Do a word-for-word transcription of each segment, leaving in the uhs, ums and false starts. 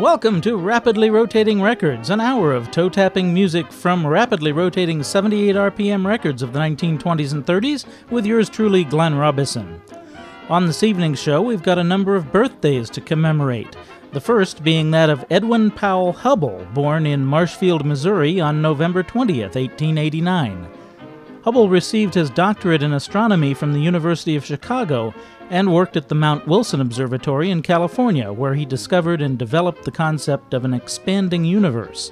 welcome to Rapidly Rotating Records, an hour of toe-tapping music from rapidly rotating seventy-eight R P M records of the nineteen twenties and thirties, with yours truly, Glenn Robison. On this evening's show, we've got a number of birthdays to commemorate, the first being that of Edwin Powell Hubble, born in Marshfield, Missouri on November twentieth, eighteen eighty-nine. Hubble received his doctorate in astronomy from the University of Chicago and worked at the Mount Wilson Observatory in California, where he discovered and developed the concept of an expanding universe.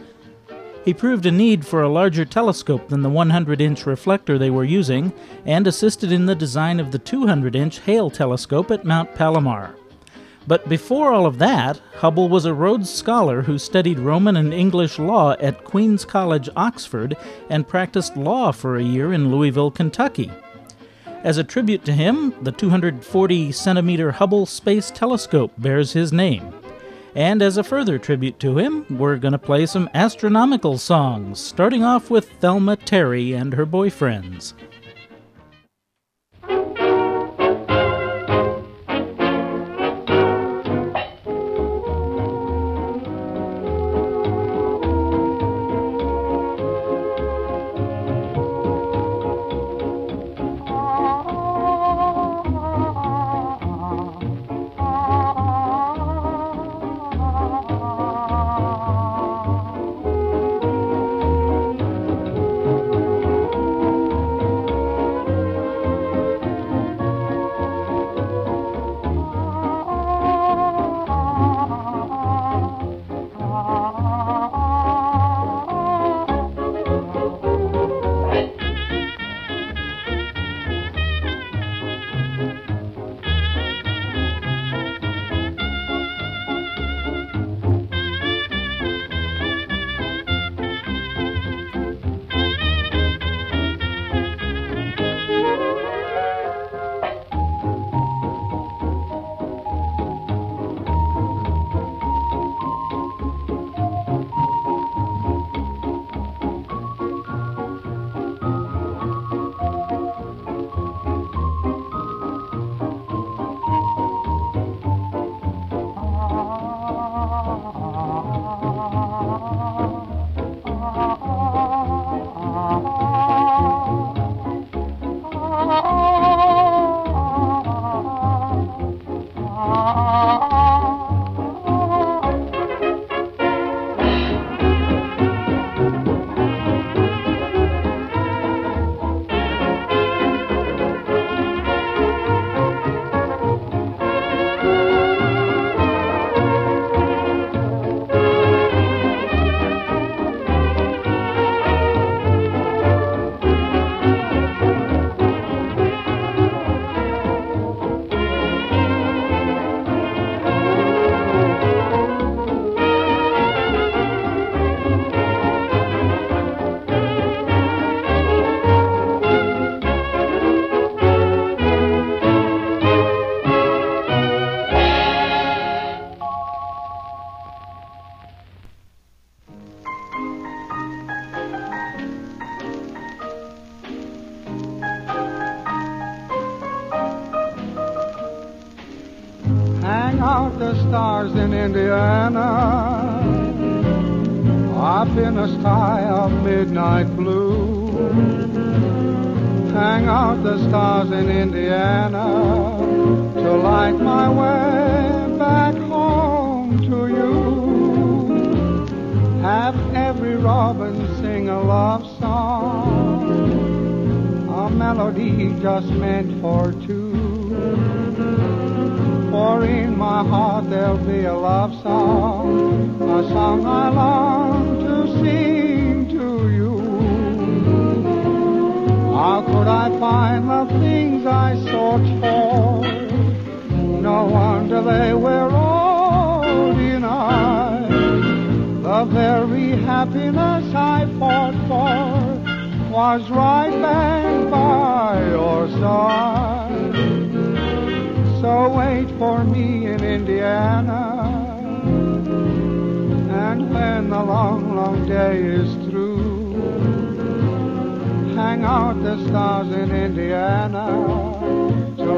He proved a need for a larger telescope than the one hundred inch reflector they were using, and assisted in the design of the two hundred inch Hale telescope at Mount Palomar. But before all of that, Hubble was a Rhodes Scholar who studied Roman and English law at Queen's College, Oxford, and practiced law for a year in Louisville, Kentucky. As a tribute to him, the two hundred forty centimeter Hubble Space Telescope bears his name. And as a further tribute to him, we're going to play some astronomical songs, starting off with Thelma Terry and her boyfriends.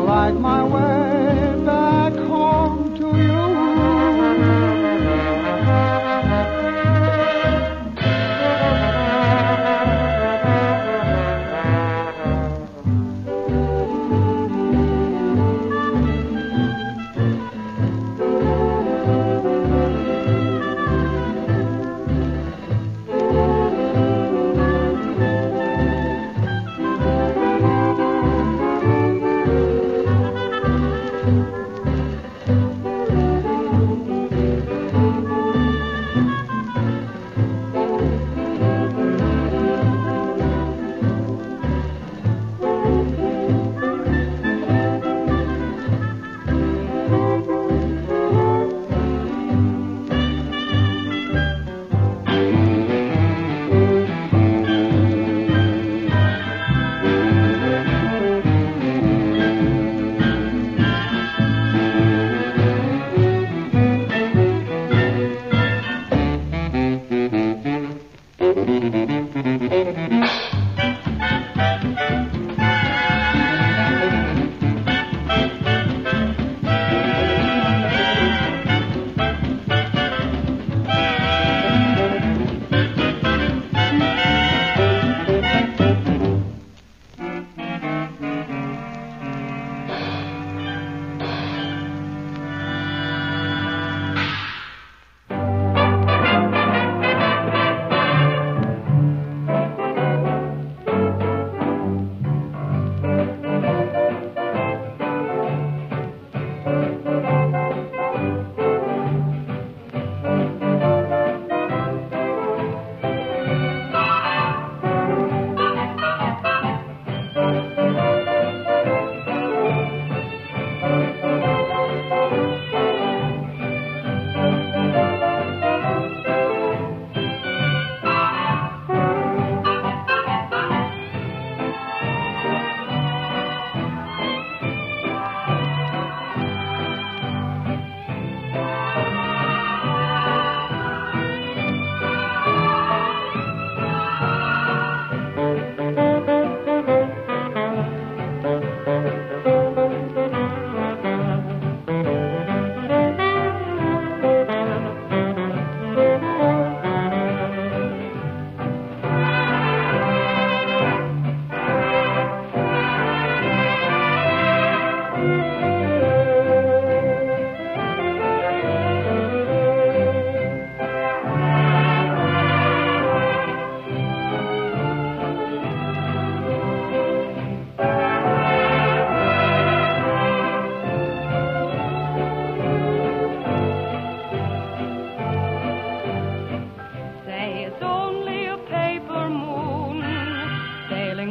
My way back home to you.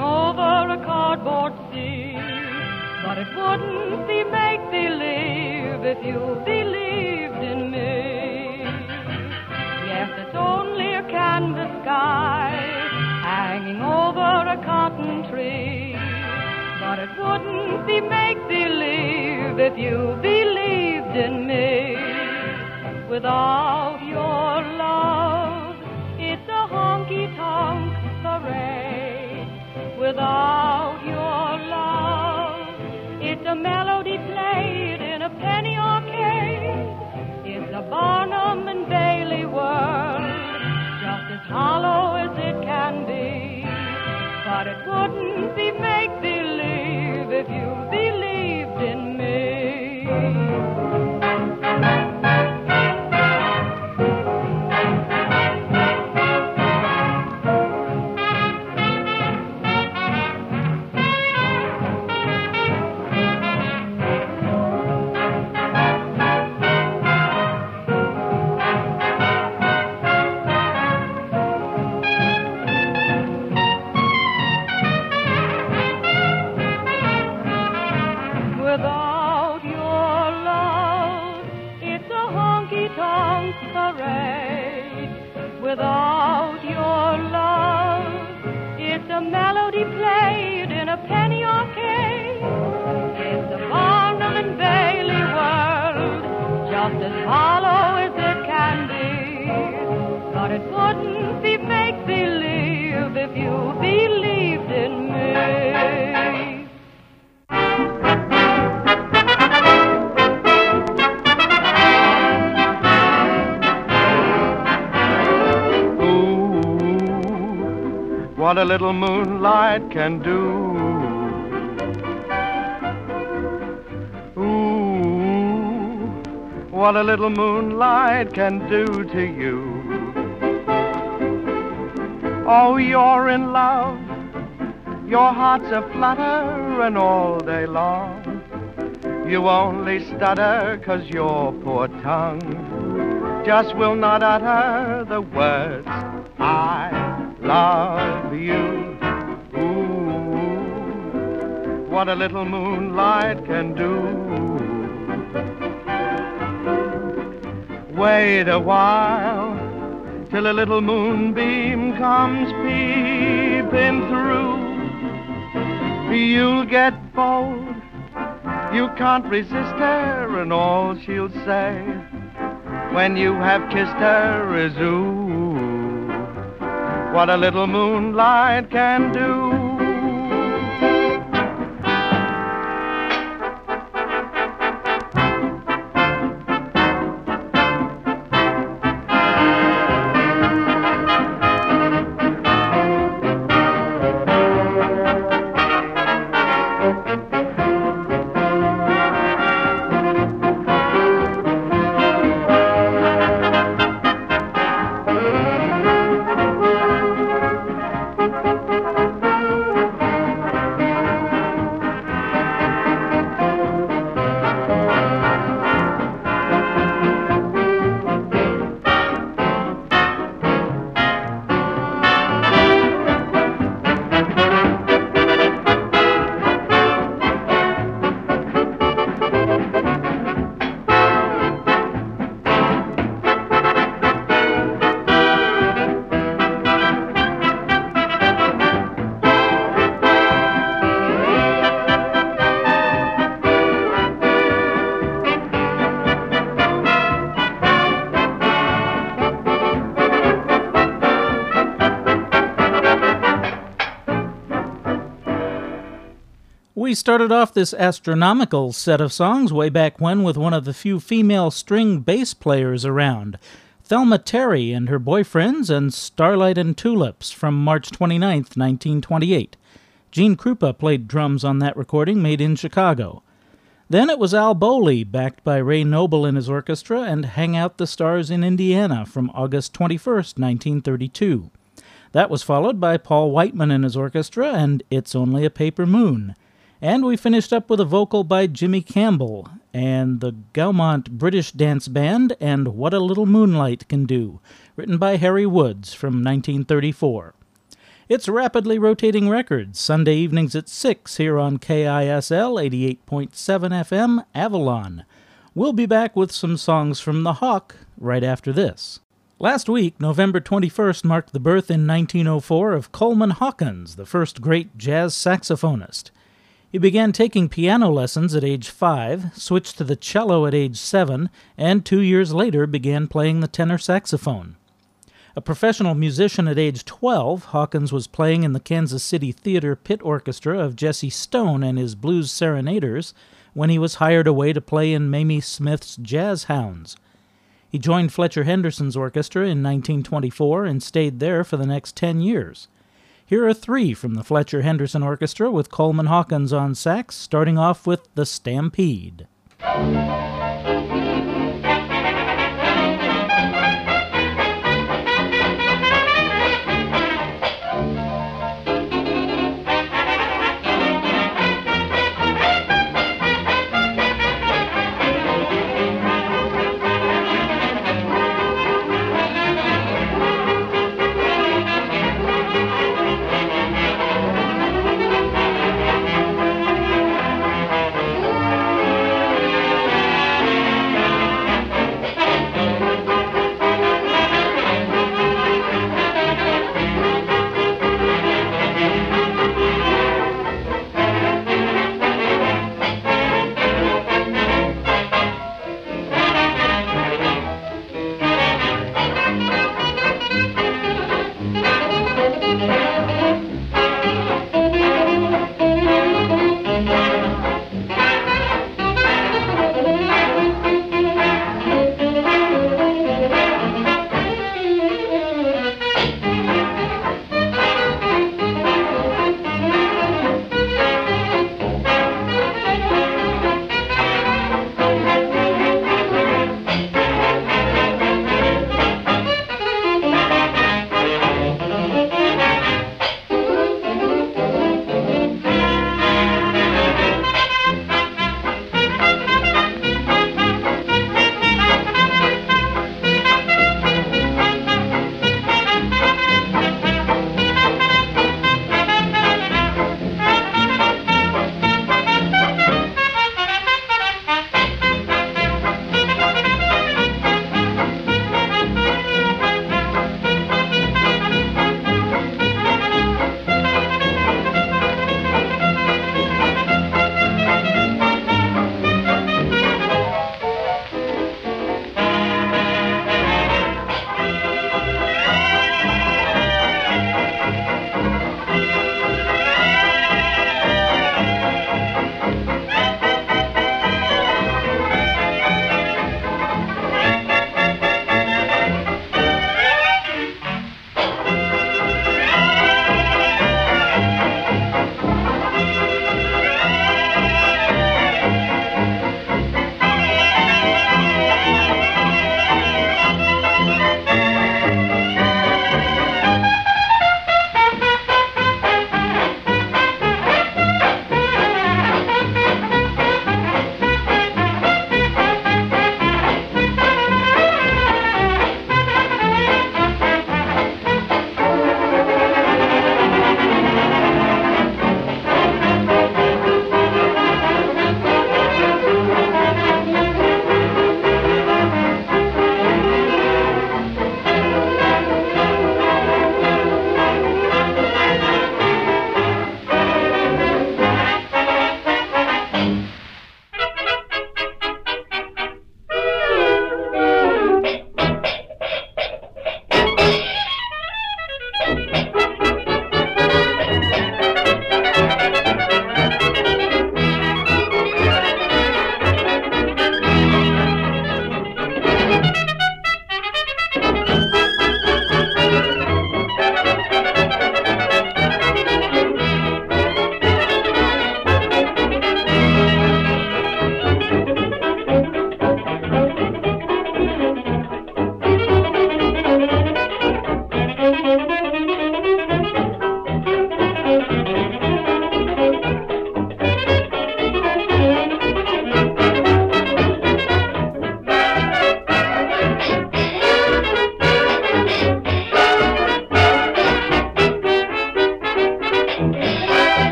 over a cardboard sea. But it wouldn't be make-believe if you believed in me. Yes, it's only a canvas sky hanging over a cotton tree. But it wouldn't be make-believe if you believed in me. Without your love, it's a honky-tonk parade. Without your love, it's a melody played in a penny arcade. It's a Barnum and Bailey world, just as hollow as it can be. But it wouldn't be make-believe if you believed in me. Without your love, it's a honky-tonk parade. Without your love, it's a melody played in a penny arcade. It's a Barnum and Bailey world, just as hollow as it can be. But it wouldn't be make-believe if you believed in me. What a little moonlight can do. Ooh, what a little moonlight can do to you. Oh, you're in love, your heart's aflutter, and all day long you only stutter 'cause your poor tongue just will not utter the words I love you. Ooh, what a little moonlight can do. Wait a while till a little moonbeam comes peeping through. You'll get bold, you can't resist her, and all she'll say when you have kissed her is ooh, what a little moonlight can do. We started off this astronomical set of songs way back when with one of the few female string bass players around, Thelma Terry and her boyfriends and Starlight and Tulips from March twenty-ninth, nineteen twenty-eight. Gene Krupa played drums on that recording made in Chicago. Then it was Al Bowley, backed by Ray Noble and his orchestra, and Hang Out the Stars in Indiana from August twenty-first, nineteen thirty-two. That was followed by Paul Whiteman and his orchestra and It's Only a Paper Moon. And we finished up with a vocal by Jimmy Campbell and the Gaumont British Dance Band and What a Little Moonlight Can Do, written by Harry Woods from nineteen thirty-four. It's Rapidly Rotating Records, Sunday evenings at six here on K I S L eighty-eight point seven F M, Avalon. We'll be back with some songs from The Hawk right after this. Last week, November twenty-first, marked the birth in nineteen oh four of Coleman Hawkins, the first great jazz saxophonist. He began taking piano lessons at age five, switched to the cello at age seven, and two years later began playing the tenor saxophone. A professional musician at age twelve, Hawkins was playing in the Kansas City Theater Pit Orchestra of Jesse Stone and his Blues Serenaders when he was hired away to play in Mamie Smith's Jazz Hounds. He joined Fletcher Henderson's orchestra in nineteen twenty-four and stayed there for the next ten years. Here are three from the Fletcher Henderson Orchestra with Coleman Hawkins on sax, starting off with The Stampede.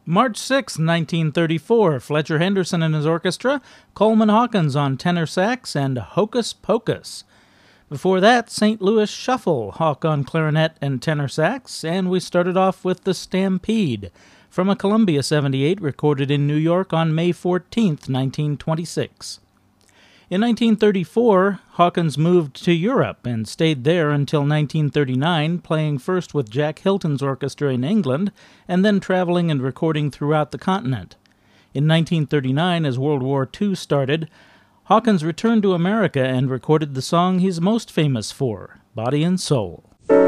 March sixth, nineteen thirty-four, Fletcher Henderson and his orchestra, Coleman Hawkins on tenor sax, and Hocus Pocus. Before that, Saint Louis Shuffle, Hawk on clarinet and tenor sax, and we started off with The Stampede, from a Columbia seventy-eight recorded in New York on May fourteenth, nineteen twenty-six. In nineteen thirty-four, Hawkins moved to Europe and stayed there until nineteen thirty-nine, playing first with Jack Hilton's orchestra in England, and then traveling and recording throughout the continent. In nineteen thirty-nine, as World War Two started, Hawkins returned to America and recorded the song he's most famous for, Body and Soul.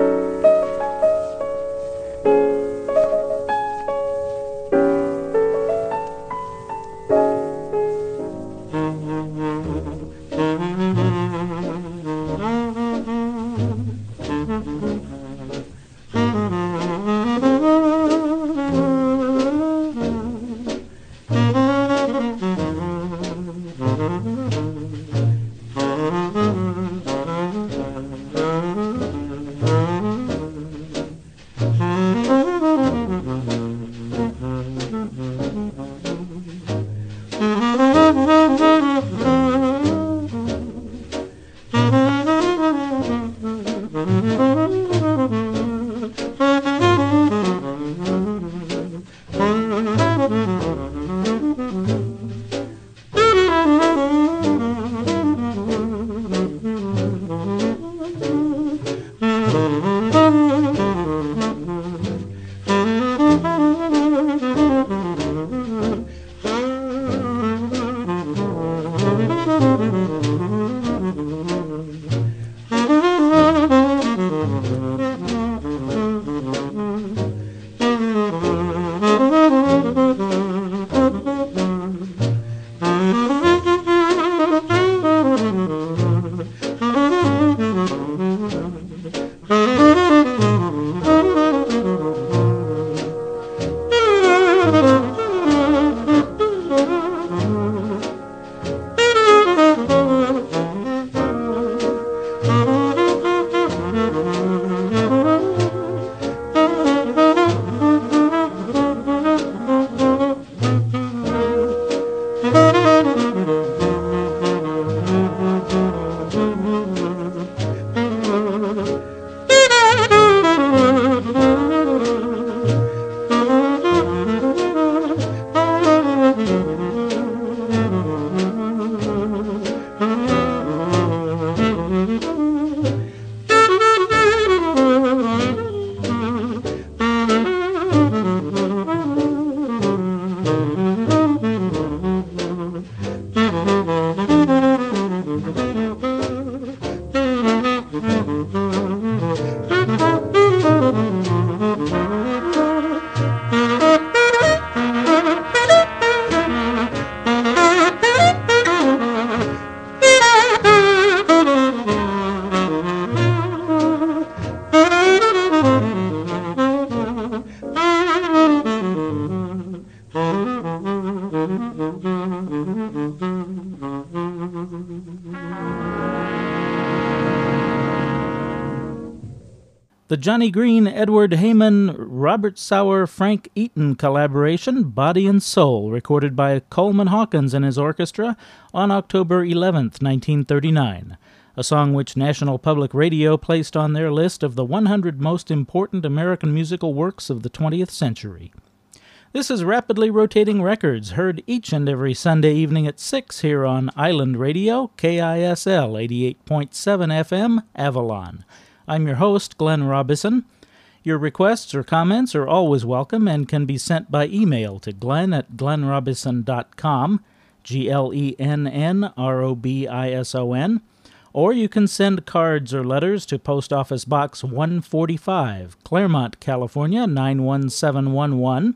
The Johnny Green, Edward Heyman, Robert Sauer, Frank Eaton collaboration, Body and Soul, recorded by Coleman Hawkins and his orchestra on October eleventh, nineteen thirty-nine, a song which National Public Radio placed on their list of the one hundred most important American musical works of the twentieth century. This is Rapidly Rotating Records, heard each and every Sunday evening at six here on Island Radio, K I S L eighty-eight point seven F M, Avalon. I'm your host, Glenn Robison. Your requests or comments are always welcome and can be sent by email to glenn at glenn robison dot com, G L E N N R O B I S O N, or you can send cards or letters to Post Office Box one forty-five, Claremont, California, nine one seven one one,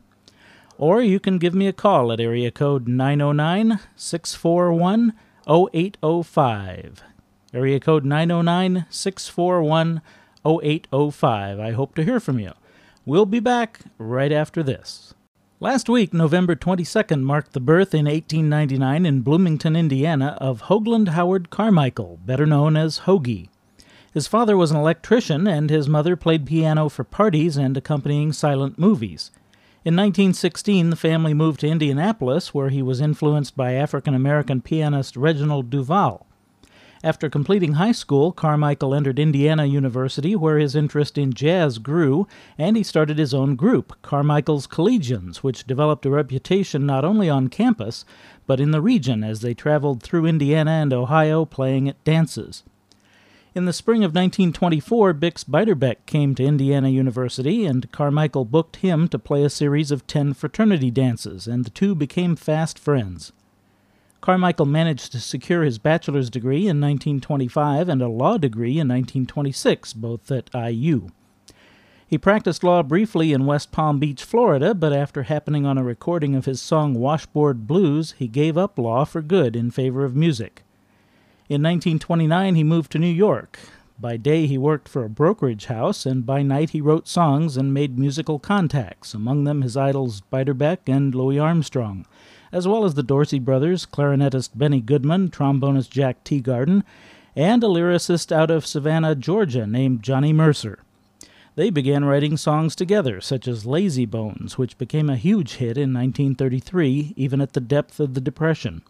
or you can give me a call at area code nine oh nine, six four one, oh eight oh five. Area code nine oh nine, six four one, oh eight oh five. I hope to hear from you. We'll be back right after this. Last week, November twenty-second, marked the birth in eighteen ninety-nine in Bloomington, Indiana, of Hoagland Howard Carmichael, better known as Hoagie. His father was an electrician, and his mother played piano for parties and accompanying silent movies. In nineteen sixteen, the family moved to Indianapolis, where he was influenced by African-American pianist Reginald Duval. After completing high school, Carmichael entered Indiana University, where his interest in jazz grew, and he started his own group, Carmichael's Collegians, which developed a reputation not only on campus, but in the region as they traveled through Indiana and Ohio playing at dances. In the spring of nineteen twenty-four, Bix Beiderbecke came to Indiana University, and Carmichael booked him to play a series of ten fraternity dances, and the two became fast friends. Carmichael managed to secure his bachelor's degree in nineteen twenty-five and a law degree in nineteen twenty-six, both at I U. He practiced law briefly in West Palm Beach, Florida, but after happening on a recording of his song Washboard Blues, he gave up law for good in favor of music. In nineteen twenty-nine, he moved to New York. By day, he worked for a brokerage house, and by night he wrote songs and made musical contacts, among them his idols Beiderbecke and Louis Armstrong, as well as the Dorsey brothers, clarinetist Benny Goodman, trombonist Jack Teagarden, and a lyricist out of Savannah, Georgia, named Johnny Mercer. They began writing songs together, such as Lazy Bones, which became a huge hit in nineteen thirty-three, even at the depth of the Depression.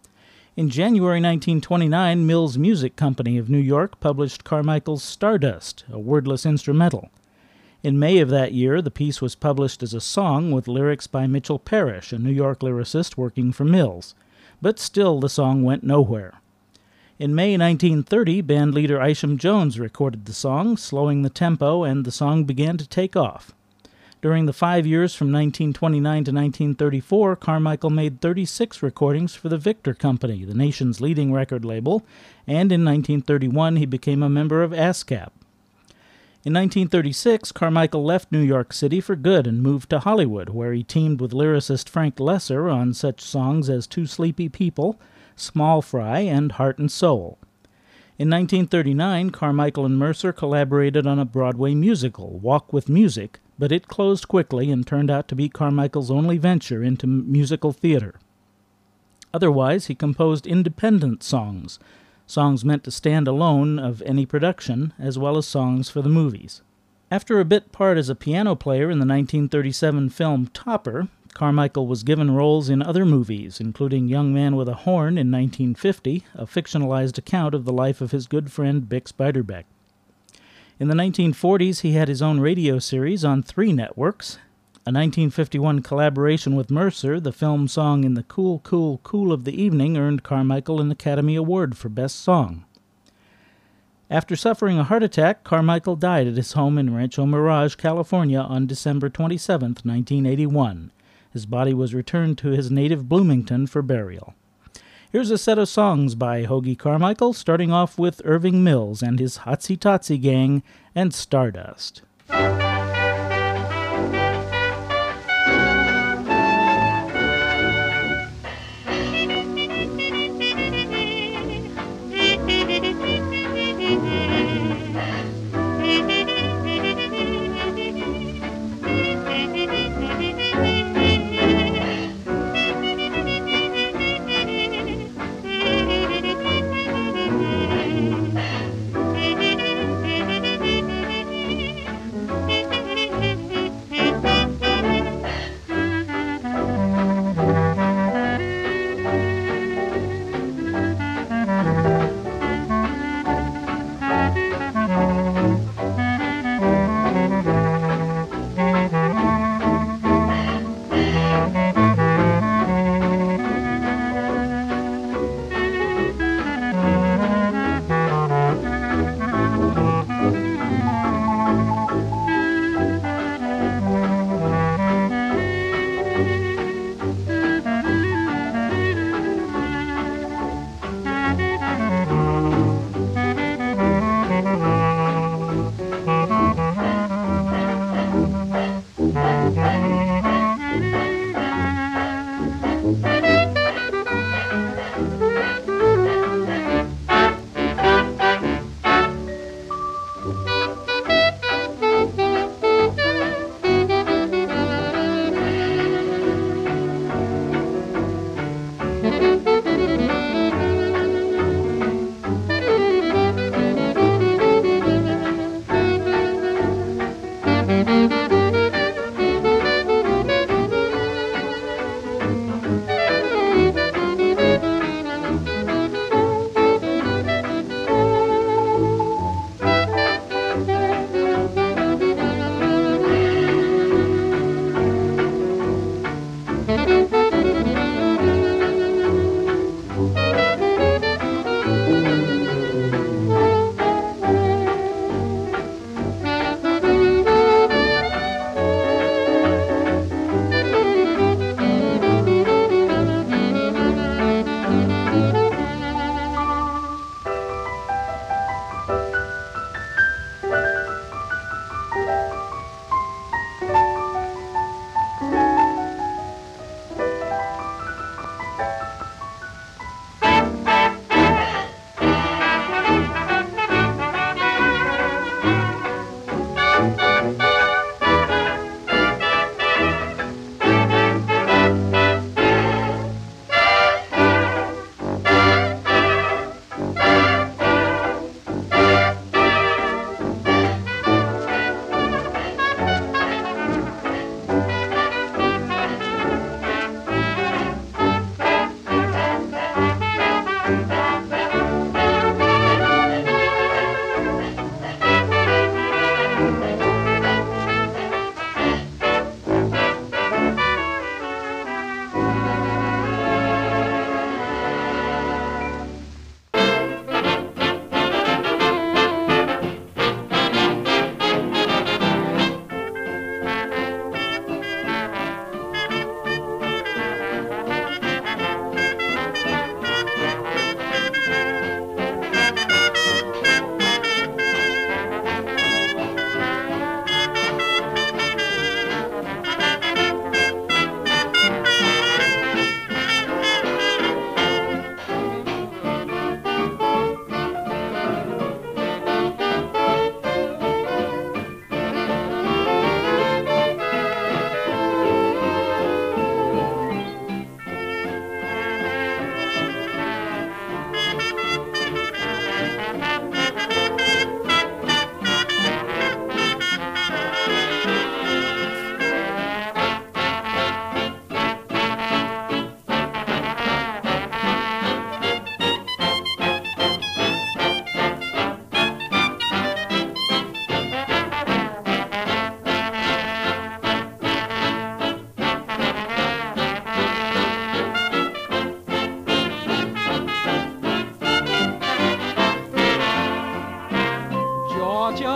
In January nineteen twenty-nine, Mills Music Company of New York published Carmichael's Stardust, a wordless instrumental. In May of that year, the piece was published as a song with lyrics by Mitchell Parrish, a New York lyricist working for Mills. But still, the song went nowhere. In May nineteen thirty, bandleader Isham Jones recorded the song, slowing the tempo, and the song began to take off. During the five years from nineteen twenty-nine to nineteen thirty-four, Carmichael made thirty-six recordings for the Victor Company, the nation's leading record label, and in nineteen thirty-one he became a member of ASCAP. In nineteen thirty-six, Carmichael left New York City for good and moved to Hollywood, where he teamed with lyricist Frank Lesser on such songs as Two Sleepy People, Small Fry, and Heart and Soul. In nineteen thirty-nine, Carmichael and Mercer collaborated on a Broadway musical, Walk with Music, but it closed quickly and turned out to be Carmichael's only venture into musical theater. Otherwise, he composed independent songs, songs meant to stand alone of any production, as well as songs for the movies. After a bit part as a piano player in the nineteen thirty-seven film Topper, Carmichael was given roles in other movies, including Young Man with a Horn in nineteen fifty, a fictionalized account of the life of his good friend Bix Beiderbecke. In the nineteen forties, he had his own radio series on three networks. A nineteen fifty-one collaboration with Mercer, the film song In the Cool, Cool, Cool of the Evening, earned Carmichael an Academy Award for Best Song. After suffering a heart attack, Carmichael died at his home in Rancho Mirage, California on December twenty-seventh, nineteen eighty-one. His body was returned to his native Bloomington for burial. Here's a set of songs by Hoagy Carmichael, starting off with Irving Mills and his Hotsy Totsy Gang and Stardust.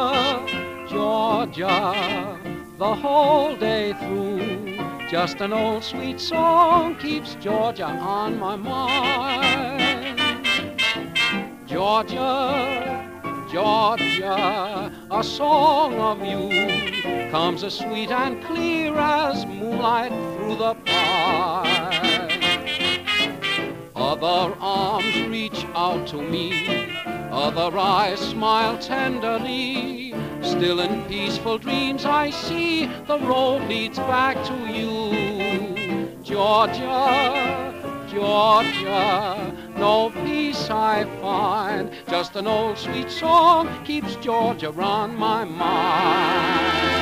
Georgia, Georgia, the whole day through. Just an old sweet song keeps Georgia on my mind. Georgia, Georgia, a song of you comes as sweet and clear as moonlight through the pine. Other arms reach out to me, other eyes smile tenderly. Still in peaceful dreams I see the road leads back to you. Georgia, Georgia, no peace I find. Just an old sweet song keeps Georgia on my mind.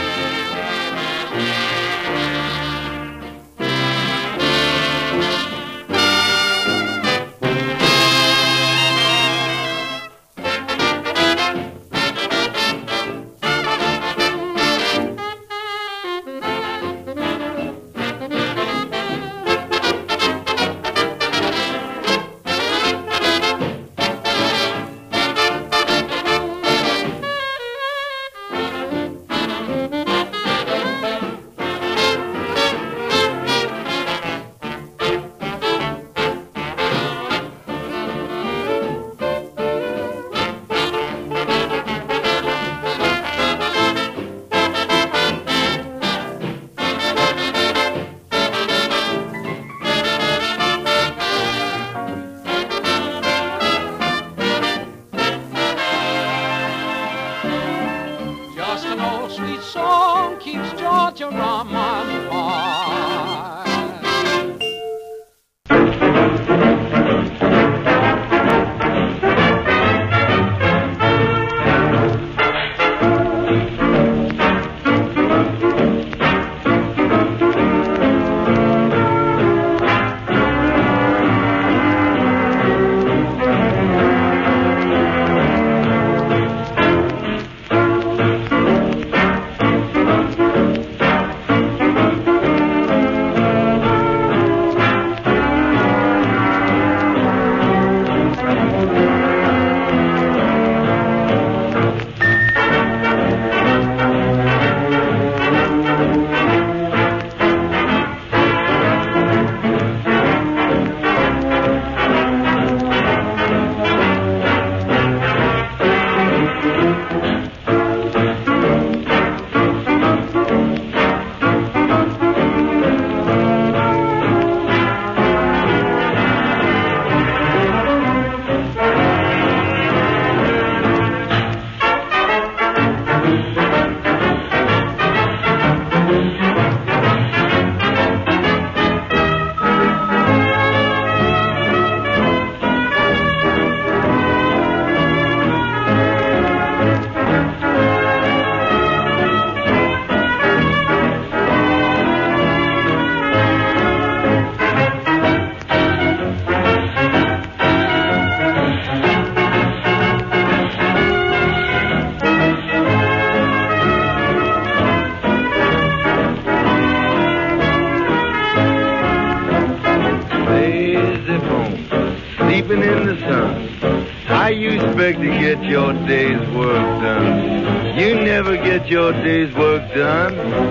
To get your day's work done. You never get your day's work done,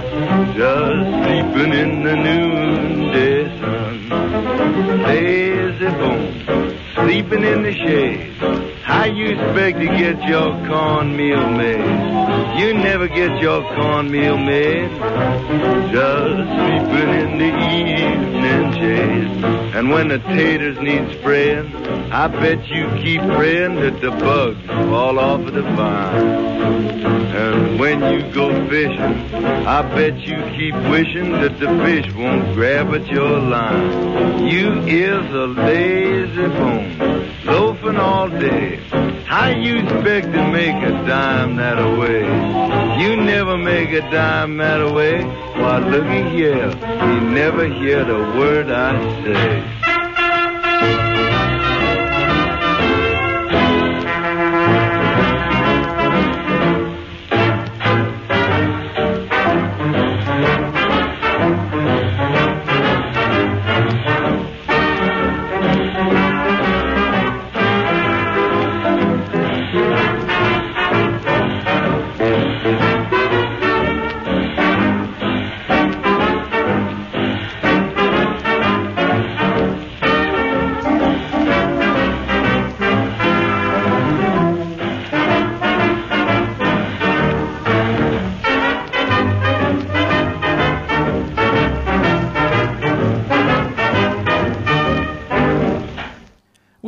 just sleeping in the noonday sun. Lazy bone, sleeping in the shade. How you expect to get your cornmeal made? You never get your cornmeal made, just sleeping in the evening shade. And when the taters need spraying, I bet you keep praying that the bugs fall off of the vine. And when you go fishing, I bet you keep wishing that the fish won't grab at your line. You is a lazy bone, loafing all day. How you expect to make a dime that away? You never make a dime that away. Why, looky here, you never hear the word I say.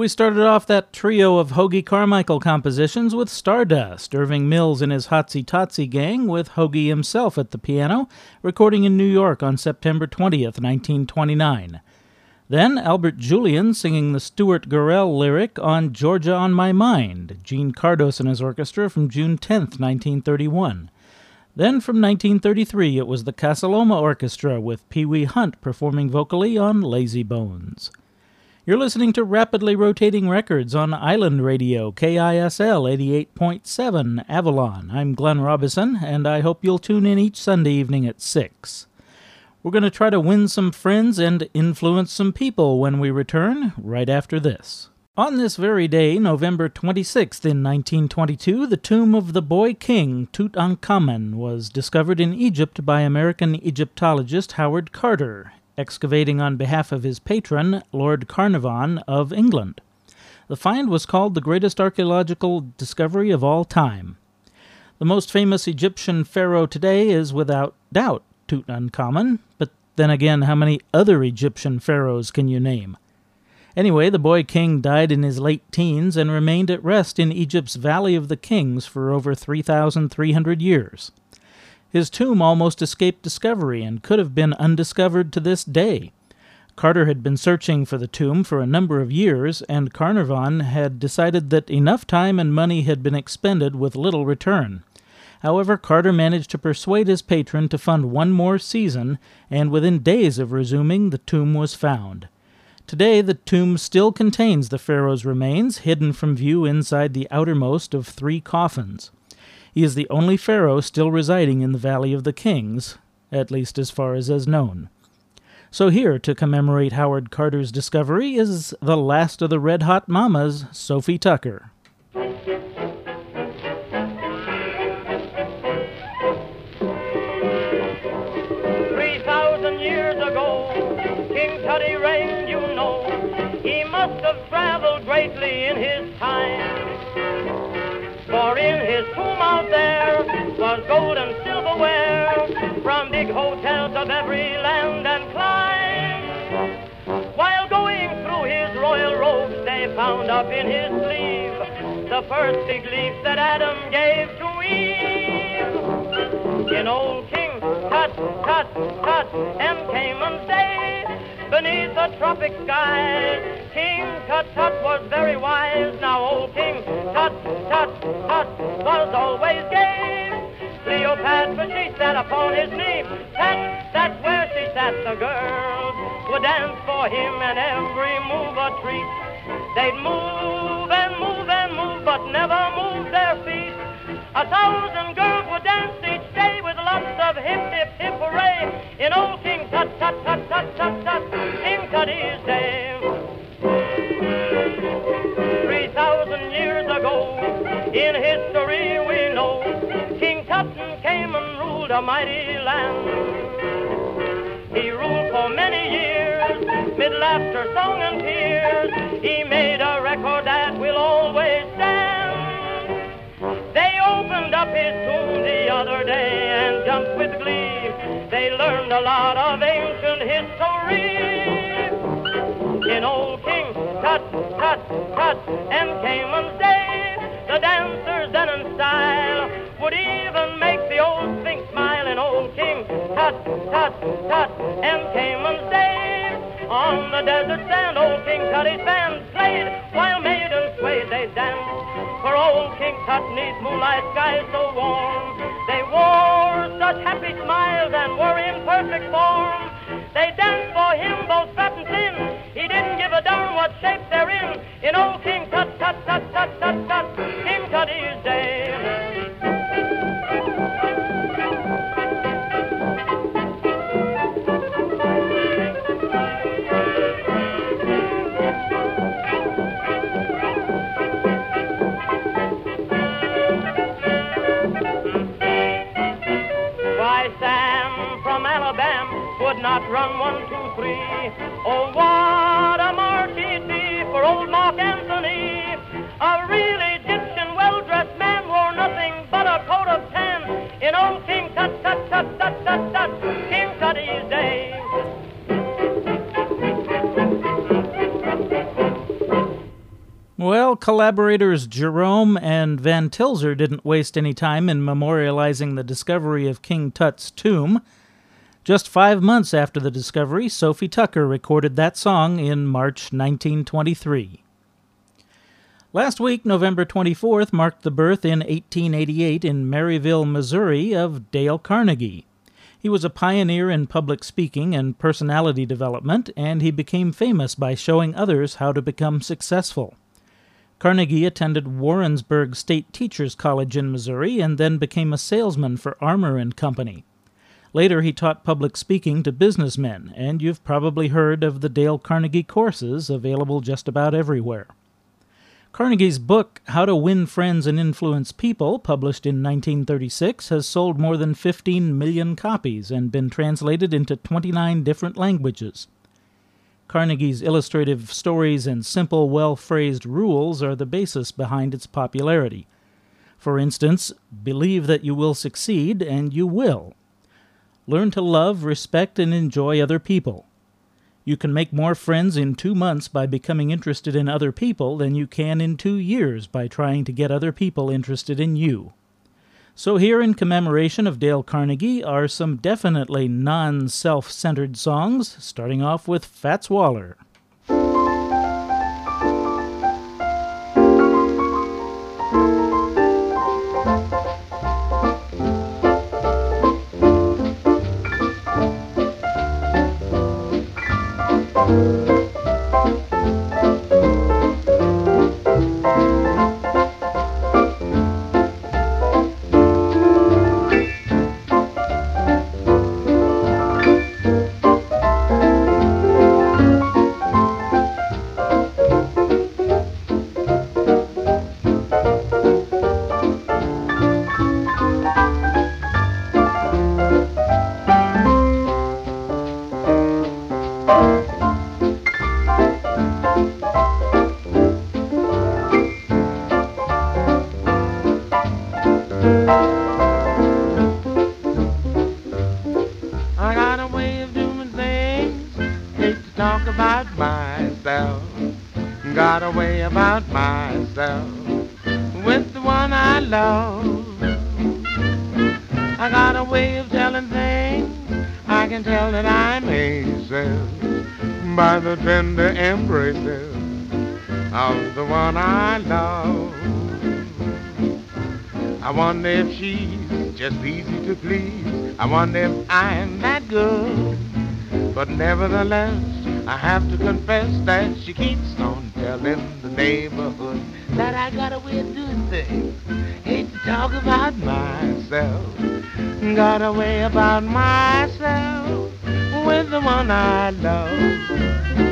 we started off that trio of Hoagy Carmichael compositions with Stardust, Irving Mills and his Hotsy Totsy Gang with Hoagy himself at the piano, recording in New York on September twentieth, nineteen twenty-nine. Then Albert Julian singing the Stuart Gurrell lyric on Georgia on My Mind, Gene Cardos and his orchestra from June tenth, nineteen thirty-one. Then from nineteen thirty-three it was the Casa Loma Orchestra with Pee Wee Hunt performing vocally on Lazy Bones. You're listening to Rapidly Rotating Records on Island Radio, K I S L eighty-eight point seven, Avalon. I'm Glenn Robison, and I hope you'll tune in each Sunday evening at six. We're going to try to win some friends and influence some people when we return, right after this. On this very day, November twenty-sixth in nineteen twenty-two, the tomb of the boy king, Tutankhamun, was discovered in Egypt by American Egyptologist Howard Carter, excavating on behalf of his patron, Lord Carnarvon of England. The find was called the greatest archaeological discovery of all time. The most famous Egyptian pharaoh today is without doubt Tutankhamun, but then again, how many other Egyptian pharaohs can you name? Anyway, the boy king died in his late teens and remained at rest in Egypt's Valley of the Kings for over three thousand three hundred years. His tomb almost escaped discovery and could have been undiscovered to this day. Carter had been searching for the tomb for a number of years, and Carnarvon had decided that enough time and money had been expended with little return. However, Carter managed to persuade his patron to fund one more season, and within days of resuming, the tomb was found. Today, the tomb still contains the pharaoh's remains, hidden from view inside the outermost of three coffins. He is the only pharaoh still residing in the Valley of the Kings, at least as far as is known. So here, to commemorate Howard Carter's discovery, is the last of the Red Hot Mamas, Sophie Tucker. Three thousand years ago, King Tutty reigned, you know. He must have traveled greatly in his time. For in his tomb out there was gold and silverware from big hotels of every land and clime. While going through his royal robes, they found up in his sleeve the first big leaf that Adam gave to Eve. In old King Tut, Tut, Tut, and Cayman's day, beneath a tropic sky, King Tut Tut was very wise. Now old King Tut Tut Tut was always gay. Cleopatra, she sat upon his knee. That, that's where she sat. The girls would dance for him, and every move a treat. They'd move and move and move, but never move their feet. A thousand girls would dance each day with lots of hip, hip, hip hooray in old King Tut, Tut, Tut, Tut, Tut, Tut, King Tutty's day. Three thousand years ago, in history we know, King Tutankhamun came and ruled a mighty land. He ruled for many years, mid laughter, song, and tears. He made a record that will always stand. They opened up his tomb the other day and jumped with glee. They learned a lot of ancient history. In old King Tut, Tut, Tut, and Cayman's day, the dancers then in style would even make the old Sphinx smile. In old King Tut, Tut, Tut, and Cayman's day, on the desert sand, old King Tutty's band played while maidens swayed. They danced for old King Tut neath moonlight skies so warm. They wore such happy smiles and were in perfect form. They danced for him both fat and thin. He didn't give a darn what shape they're in. In old King Tut, Tut, Tut, Tut, Tut, Tut, King Tutty's day. Would not run one, two, three. Oh, what a march he'd be for old Mark Antony. A real Egyptian well-dressed man wore nothing but a coat of tan. In old King Tut, Tut, Tut, Tut, Tut, Tut, King Tutty's day. Well, collaborators Jerome and Van Tilzer didn't waste any time in memorializing the discovery of King Tut's tomb. Just five months after the discovery, Sophie Tucker recorded that song in March nineteen twenty-three. Last week, November twenty-fourth, marked the birth in eighteen eighty-eight in Maryville, Missouri, of Dale Carnegie. He was a pioneer in public speaking and personality development, and he became famous by showing others how to become successful. Carnegie attended Warrensburg State Teachers College in Missouri and then became a salesman for Armour and Company. Later, he taught public speaking to businessmen, and you've probably heard of the Dale Carnegie courses available just about everywhere. Carnegie's book, How to Win Friends and Influence People, published in nineteen thirty-six, has sold more than fifteen million copies and been translated into twenty-nine different languages. Carnegie's illustrative stories and simple, well-phrased rules are the basis behind its popularity. For instance, believe that you will succeed, and you will. Learn to love, respect, and enjoy other people. You can make more friends in two months by becoming interested in other people than you can in two years by trying to get other people interested in you. So here, in commemoration of Dale Carnegie, are some definitely non-self-centered songs, starting off with Fats Waller. Got a way about myself with the one I love. I got a way of telling things. I can tell that I'm hazel by the tender embraces of the one I love. I wonder if she's just easy to please. I wonder if I'm that good. But nevertheless, I have to confess that she keeps on telling the neighborhood that I got a way of doing things. Hate to talk about myself. Got a way about myself with the one I love.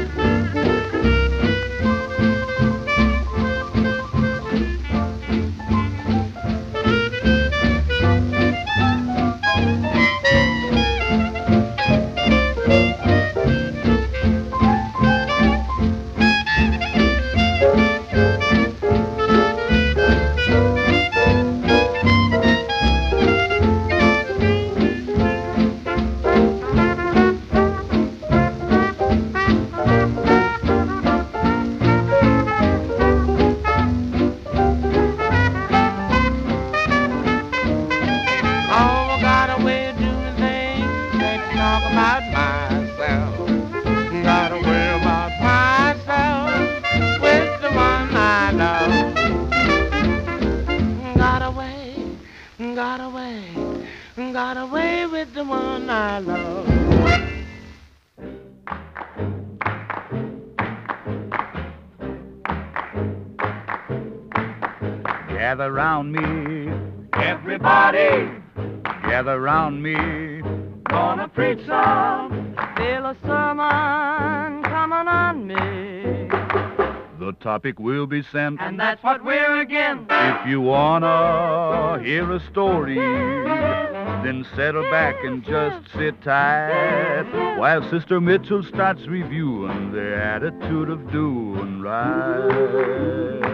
Gather round me, everybody. Gather round me, gonna preach some. Feel a sermon coming on me. The topic will be sent, And that's what we're again. if you wanna hear a story, then settle back and just sit tight while Sister Mitchell starts reviewing their attitude of doing right.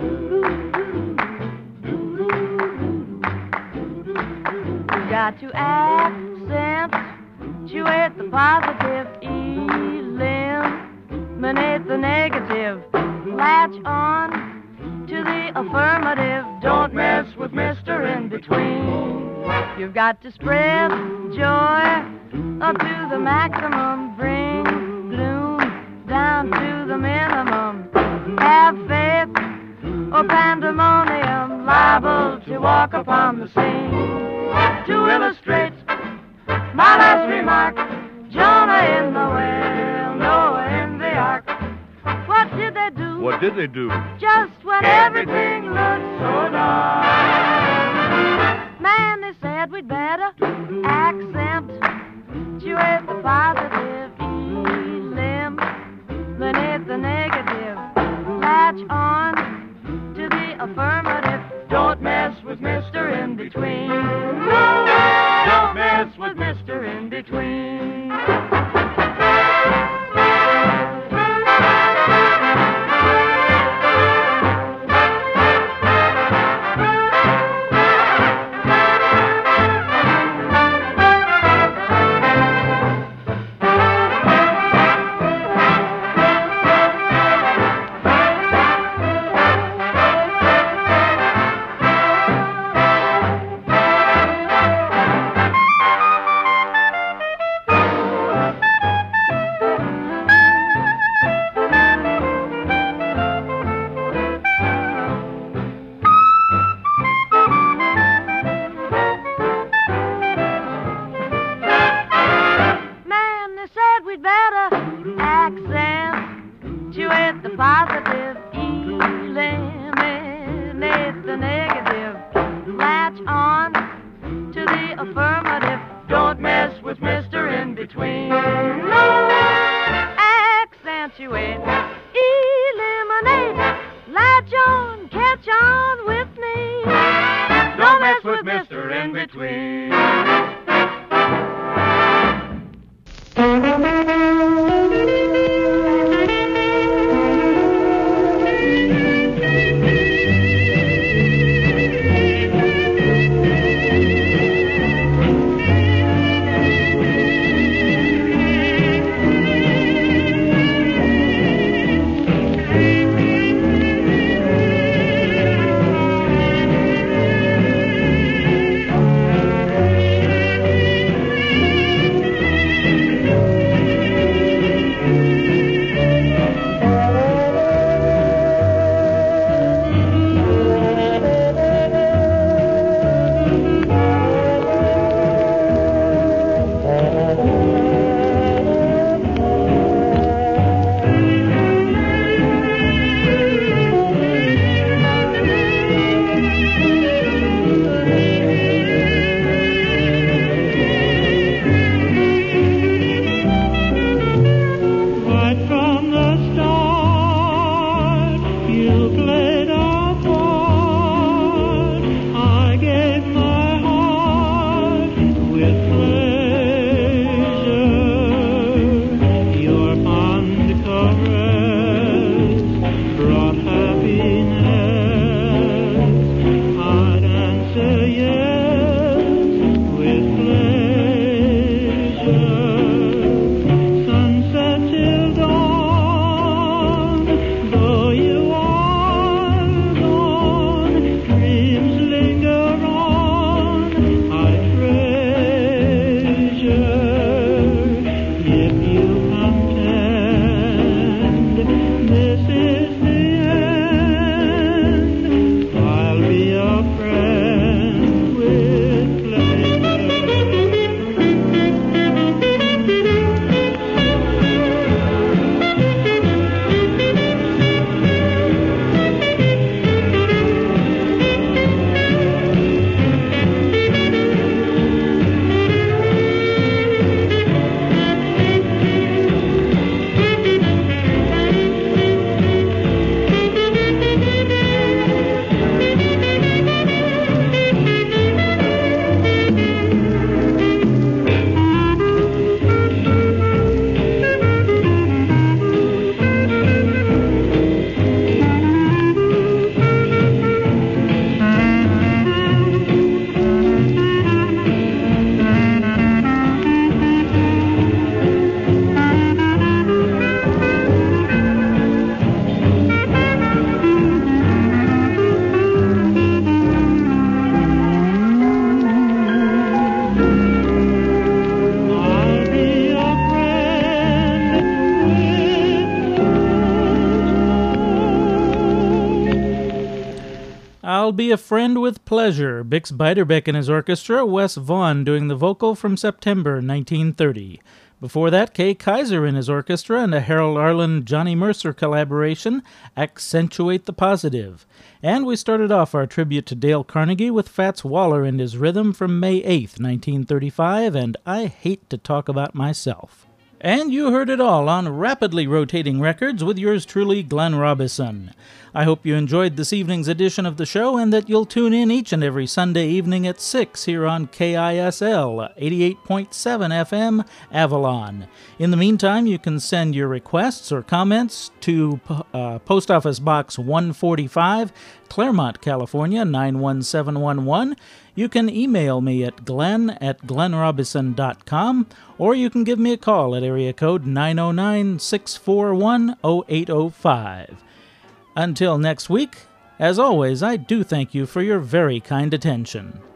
Got to accentuate the positive, eliminate the negative. Latch on to the affirmative. Don't mess with Mister In Between. You've got to spread joy up to the maximum. Bring gloom down to the minimum. Have faith or pandemonium, liable to walk upon the scene. To illustrate my last remark, Jonah in the whale, Noah in the ark. What did they do? What did they do? Just when everything looked so dark. Man, they said we'd better accentuate the positive, eliminate the negative, latch on to the affirmative. Don't mess with Mister In Between. No, don't mess with Mister In Between. A Friend with Pleasure, Bix Beiderbecke and his orchestra, Wes Vaughn doing the vocal from September nineteen thirty. Before that, Kay Kaiser and his orchestra and a Harold Arlen Johnny Mercer collaboration, Accentuate the Positive. And we started off our tribute to Dale Carnegie with Fats Waller and his rhythm from May eighth, nineteen thirty-five, and I Hate to Talk About Myself. And you heard it all on Rapidly Rotating Records with yours truly, Glenn Robison. I hope you enjoyed this evening's edition of the show and that you'll tune in each and every Sunday evening at six here on K I S L eighty-eight point seven F M, Avalon. In the meantime, you can send your requests or comments to uh, Post Office Box one forty-five, Claremont, California, nine one seven one one. You can email me at glenn at glenn robison dot com, or you can give me a call at area code nine oh nine, six four one, oh eight oh five. Until next week, as always, I do thank you for your very kind attention.